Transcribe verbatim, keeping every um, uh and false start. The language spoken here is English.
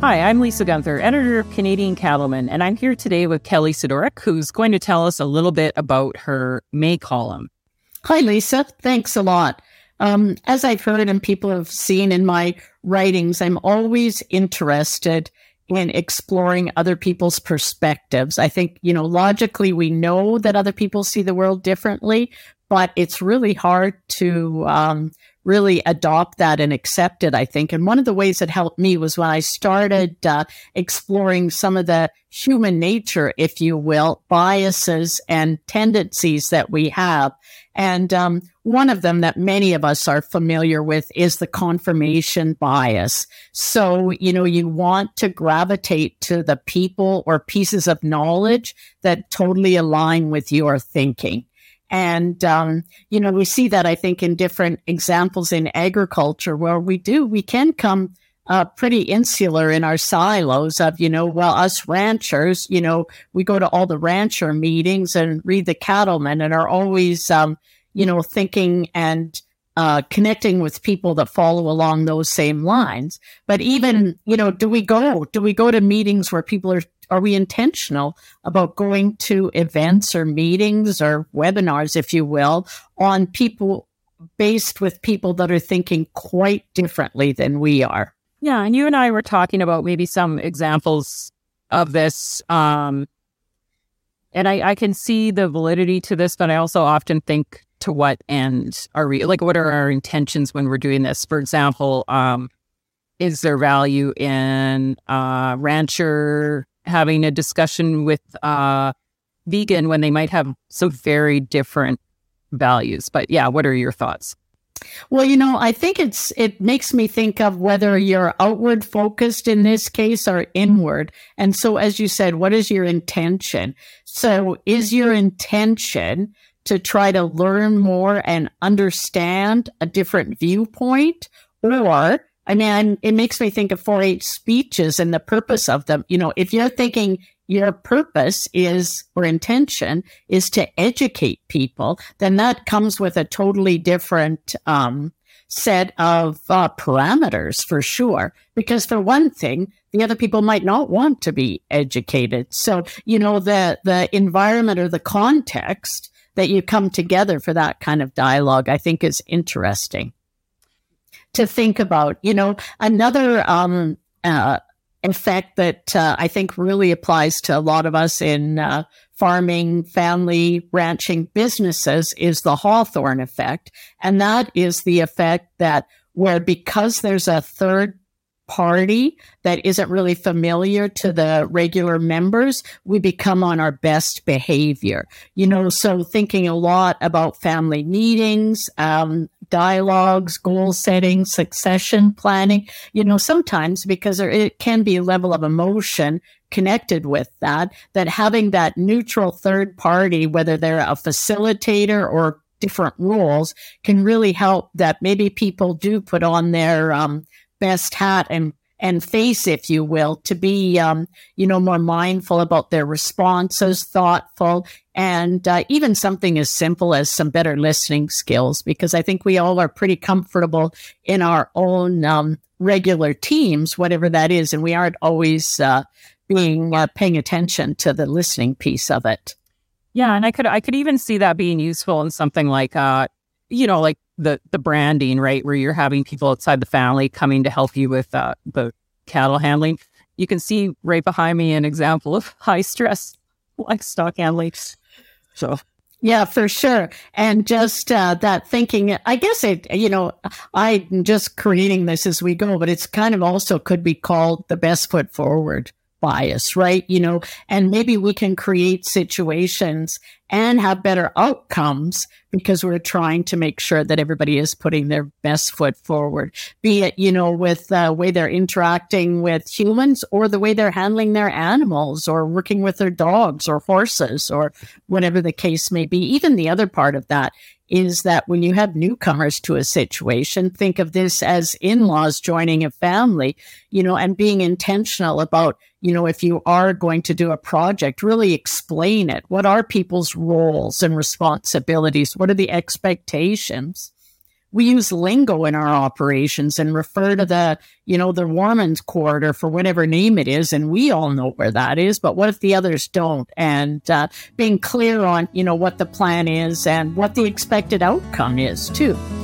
Hi, I'm Lisa Gunther, editor of Canadian Cattleman, and I'm here today with Kelly Sidorik, who's going to tell us a little bit about her May column. Hi, Lisa. Thanks a lot. Um, as I've heard and people have seen in my writings, I'm always interested in exploring other people's perspectives. I think, you know, logically we know that other people see the world differently, but it's really hard to um, really adopt that and accept it, I think. And one of the ways that helped me was when I started uh, exploring some of the human nature, if you will, biases and tendencies that we have. And um, one of them that many of us are familiar with is the confirmation bias. So, you know, you want to gravitate to the people or pieces of knowledge that totally align with your thinking. And, um, you know, we see that, I think, in different examples in agriculture where we do, we can come uh, pretty insular in our silos of, you know, well, us ranchers, you know, we go to all the rancher meetings and read the Cattleman and are always, um, you know, thinking and uh, connecting with people that follow along those same lines. But even, you know, do we go, do we go to meetings where people are, are we intentional about going to events or meetings or webinars, if you will, on people based with people that are thinking quite differently than we are? Yeah, and you and I were talking about maybe some examples of this. Um, and I, I can see the validity to this, but I also often think, to what end are we, like, what are our intentions when we're doing this? For example, um, is there value in uh, rancher having a discussion with uh, vegan when they might have so very different values? But yeah, what are your thoughts? Well, you know, I think it's it makes me think of whether you're outward focused in this case or inward. And so, as you said, what is your intention? So is your intention to try to learn more and understand a different viewpoint? Or, I mean, it makes me think of four H speeches and the purpose of them. You know, if you're thinking your purpose is, or intention is to educate people, then that comes with a totally different um, set of uh, parameters for sure. Because for one thing, the other people might not want to be educated. So, you know, the, the environment or the context that you come together for that kind of dialogue, I think is interesting to think about. You know, another um, uh, effect that uh, I think really applies to a lot of us in uh, farming, family, ranching businesses is the Hawthorne effect. And that is the effect that where because there's a third party that isn't really familiar to the regular members, we become on our best behavior. You know, so thinking a lot about family meetings, um, dialogues, goal setting, succession planning, you know, sometimes because there it can be a level of emotion connected with that, that having that neutral third party, whether they're a facilitator or different roles, can really help that maybe people do put on their um, best hat and and face, if you will, to be, um, you know, more mindful about their responses, thoughtful, and uh, even something as simple as some better listening skills, because I think we all are pretty comfortable in our own um, regular teams, whatever that is, and we aren't always uh, being uh, paying attention to the listening piece of it. Yeah, and I could I could even see that being useful in something like, uh, you know, like the the branding, right, where you're having people outside the family coming to help you with uh, the cattle handling. You can see right behind me an example of high stress livestock handling. So yeah, for sure. And just uh, that thinking, I guess it, you know, I'm just creating this as we go, but it's kind of also could be called the best foot forward bias, right? You know, and maybe we can create situations and have better outcomes because we're trying to make sure that everybody is putting their best foot forward, be it, you know, with the way they're interacting with humans or the way they're handling their animals or working with their dogs or horses or whatever the case may be. Even the other part of that is that when you have newcomers to a situation, think of this as in-laws joining a family, you know, and being intentional about, you know, if you are going to do a project, really explain it. What are people's roles and responsibilities? What are the expectations? we use lingo in our operations and refer to the, you know, the Warman's corridor for whatever name it is. And we all know where that is, but what if the others don't? And uh, being clear on, you know, what the plan is and what the expected outcome is too.